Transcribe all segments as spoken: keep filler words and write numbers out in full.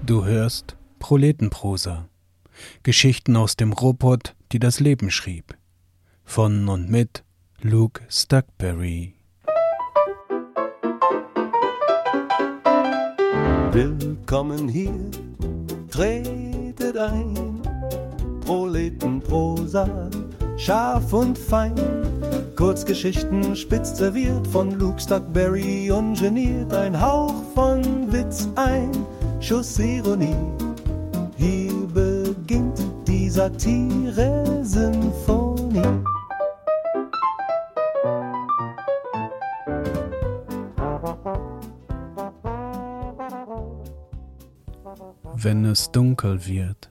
Du hörst Proletenprosa. Geschichten aus dem Robot, die das Leben schrieb. Von und mit Luke Stuckberry. Willkommen hier, tretet ein. Proletenprosa, scharf und fein. Kurzgeschichten spitz serviert von Luke Stuckberry, ungeniert ein Hauch von Witz, ein Schuss Ironie. Hier beginnt die Satire-Symphonie. Wenn es dunkel wird.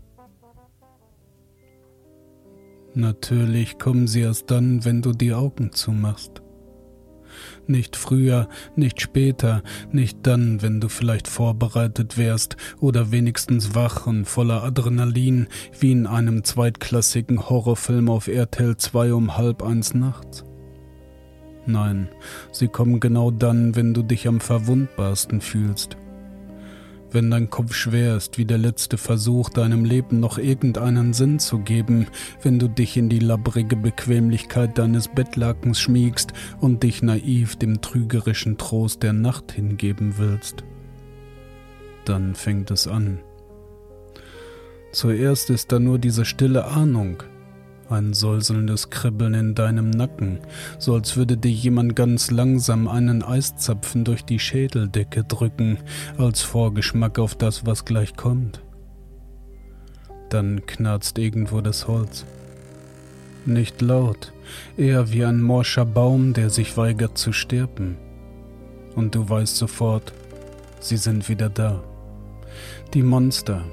Natürlich kommen sie erst dann, wenn du die Augen zumachst. Nicht früher, nicht später, nicht dann, wenn du vielleicht vorbereitet wärst oder wenigstens wach und voller Adrenalin, wie in einem zweitklassigen Horrorfilm auf R T L zwei um halb eins nachts. Nein, sie kommen genau dann, wenn du dich am verwundbarsten fühlst. Wenn dein Kopf schwer ist wie der letzte Versuch, deinem Leben noch irgendeinen Sinn zu geben, wenn du dich in die labbrige Bequemlichkeit deines Bettlakens schmiegst und dich naiv dem trügerischen Trost der Nacht hingeben willst. Dann fängt es an. Zuerst ist da nur diese stille Ahnung, ein säuselndes Kribbeln in deinem Nacken, so als würde dir jemand ganz langsam einen Eiszapfen durch die Schädeldecke drücken, als Vorgeschmack auf das, was gleich kommt. Dann knarzt irgendwo das Holz. Nicht laut, eher wie ein morscher Baum, der sich weigert zu sterben. Und du weißt sofort, sie sind wieder da. Die Monster.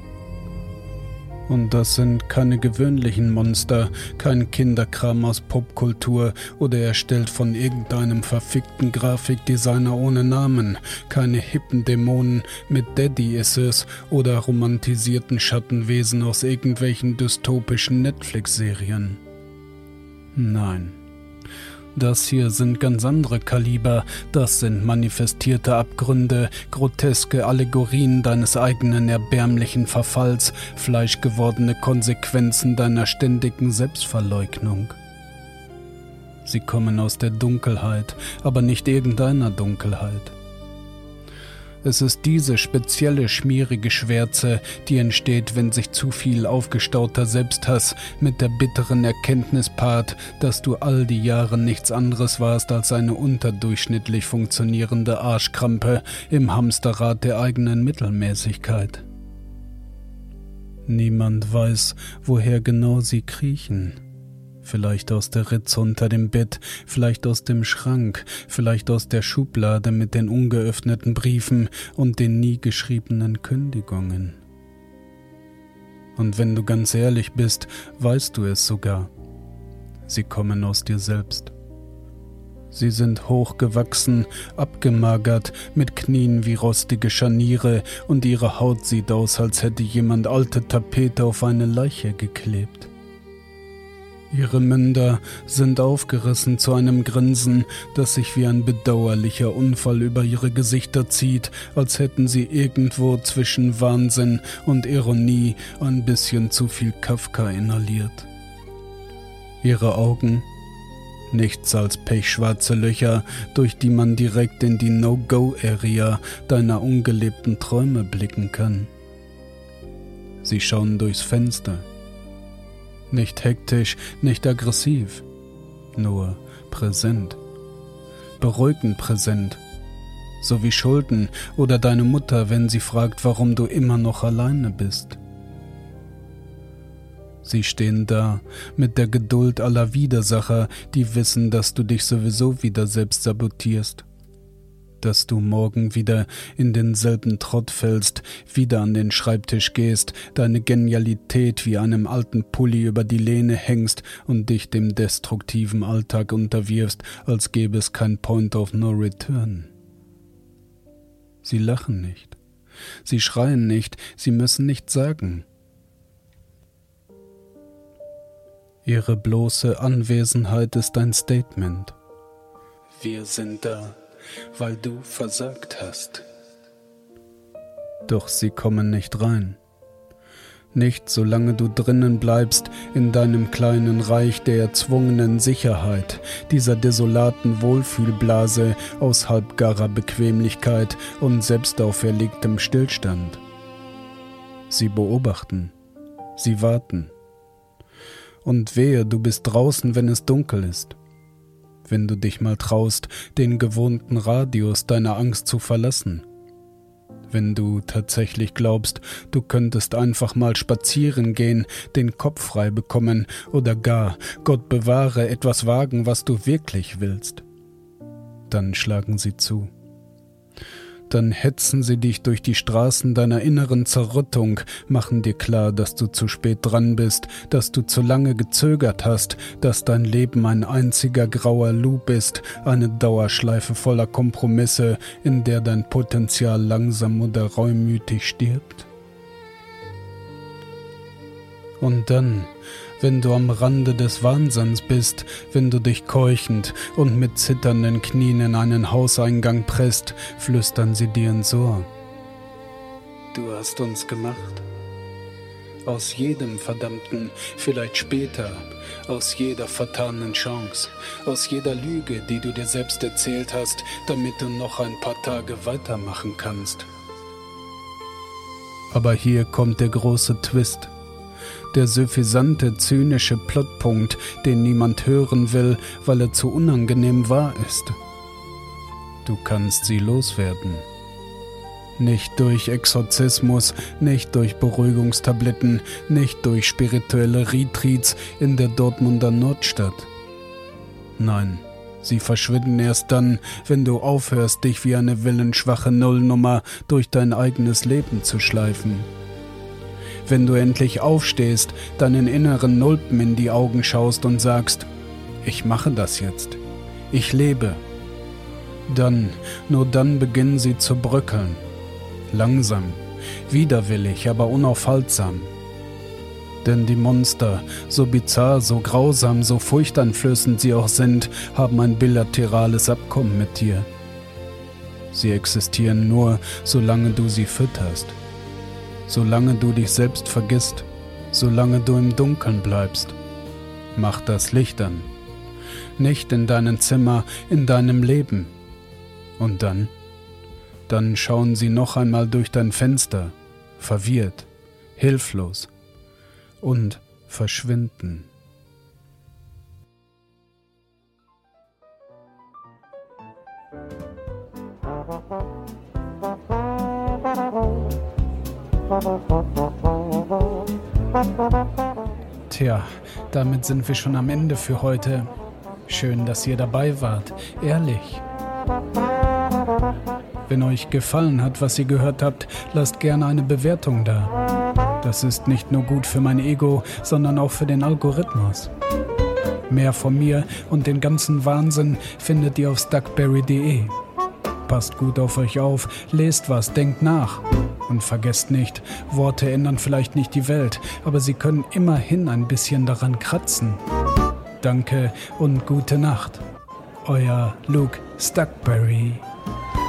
Und das sind keine gewöhnlichen Monster, kein Kinderkram aus Popkultur oder erstellt von irgendeinem verfickten Grafikdesigner ohne Namen, keine hippen Dämonen mit Daddy-Issues oder romantisierten Schattenwesen aus irgendwelchen dystopischen Netflix-Serien. Nein. Das hier sind ganz andere Kaliber, das sind manifestierte Abgründe, groteske Allegorien deines eigenen erbärmlichen Verfalls, fleischgewordene Konsequenzen deiner ständigen Selbstverleugnung. Sie kommen aus der Dunkelheit, aber nicht irgendeiner Dunkelheit. Es ist diese spezielle schmierige Schwärze, die entsteht, wenn sich zu viel aufgestauter Selbsthass mit der bitteren Erkenntnis paart, dass du all die Jahre nichts anderes warst als eine unterdurchschnittlich funktionierende Arschkrampe im Hamsterrad der eigenen Mittelmäßigkeit. Niemand weiß, woher genau sie kriechen. Vielleicht aus der Ritze unter dem Bett, vielleicht aus dem Schrank, vielleicht aus der Schublade mit den ungeöffneten Briefen und den nie geschriebenen Kündigungen. Und wenn du ganz ehrlich bist, weißt du es sogar. Sie kommen aus dir selbst. Sie sind hochgewachsen, abgemagert, mit Knien wie rostige Scharniere und ihre Haut sieht aus, als hätte jemand alte Tapete auf eine Leiche geklebt. Ihre Münder sind aufgerissen zu einem Grinsen, das sich wie ein bedauerlicher Unfall über ihre Gesichter zieht, als hätten sie irgendwo zwischen Wahnsinn und Ironie ein bisschen zu viel Kafka inhaliert. Ihre Augen, nichts als pechschwarze Löcher, durch die man direkt in die No-Go-Area deiner ungelebten Träume blicken kann. Sie schauen durchs Fenster. Nicht hektisch, nicht aggressiv, nur präsent, beruhigend präsent, so wie Schulden oder deine Mutter, wenn sie fragt, warum du immer noch alleine bist. Sie stehen da mit der Geduld aller Widersacher, die wissen, dass du dich sowieso wieder selbst sabotierst. Dass du morgen wieder in denselben Trott fällst, wieder an den Schreibtisch gehst, deine Genialität wie einem alten Pulli über die Lehne hängst und dich dem destruktiven Alltag unterwirfst, als gäbe es kein Point of No Return. Sie lachen nicht, sie schreien nicht, sie müssen nichts sagen. Ihre bloße Anwesenheit ist ein Statement. Wir sind da, weil du versagt hast. Doch sie kommen nicht rein. Nicht solange du drinnen bleibst in deinem kleinen Reich der erzwungenen Sicherheit, dieser desolaten Wohlfühlblase aus halbgarer Bequemlichkeit und selbstauferlegtem Stillstand. Sie beobachten, sie warten. Und wehe, du bist draußen, wenn es dunkel ist. Wenn du dich mal traust, den gewohnten Radius deiner Angst zu verlassen. Wenn du tatsächlich glaubst, du könntest einfach mal spazieren gehen, den Kopf frei bekommen oder gar, Gott bewahre, etwas wagen, was du wirklich willst. Dann schlagen sie zu. Dann hetzen sie dich durch die Straßen deiner inneren Zerrüttung, machen dir klar, dass du zu spät dran bist, dass du zu lange gezögert hast, dass dein Leben ein einziger grauer Loop ist, eine Dauerschleife voller Kompromisse, in der dein Potenzial langsam oder reumütig stirbt. Und dann, wenn du am Rande des Wahnsinns bist, wenn du dich keuchend und mit zitternden Knien in einen Hauseingang presst, flüstern sie dir ins Ohr. Du hast uns gemacht. Aus jedem verdammten, vielleicht später, aus jeder vertanen Chance, aus jeder Lüge, die du dir selbst erzählt hast, damit du noch ein paar Tage weitermachen kannst. Aber hier kommt der große Twist. Der suffisante, zynische Plotpunkt, den niemand hören will, weil er zu unangenehm wahr ist. Du kannst sie loswerden. Nicht durch Exorzismus, nicht durch Beruhigungstabletten, nicht durch spirituelle Retreats in der Dortmunder Nordstadt. Nein, sie verschwinden erst dann, wenn du aufhörst, dich wie eine willenschwache Nullnummer durch dein eigenes Leben zu schleifen. Wenn du endlich aufstehst, deinen inneren Nulpen in die Augen schaust und sagst, ich mache das jetzt, ich lebe. Dann, nur dann beginnen sie zu bröckeln. Langsam, widerwillig, aber unaufhaltsam. Denn die Monster, so bizarr, so grausam, so furchteinflößend sie auch sind, haben ein bilaterales Abkommen mit dir. Sie existieren nur, solange du sie fütterst. Solange du dich selbst vergisst, solange du im Dunkeln bleibst. Mach das Licht an. Nicht in deinem Zimmer, in deinem Leben. Und dann? Dann schauen sie noch einmal durch dein Fenster, verwirrt, hilflos und verschwinden. Tja, damit sind wir schon am Ende für heute. Schön, dass ihr dabei wart, ehrlich. Wenn euch gefallen hat, was ihr gehört habt, lasst gerne eine Bewertung da. Das ist nicht nur gut für mein Ego, sondern auch für den Algorithmus. Mehr von mir und den ganzen Wahnsinn findet ihr auf stuckberry punkt de. Passt gut auf euch auf, lest was, denkt nach. Und vergesst nicht, Worte ändern vielleicht nicht die Welt, aber sie können immerhin ein bisschen daran kratzen. Danke und gute Nacht. Euer Luke Stuckberry.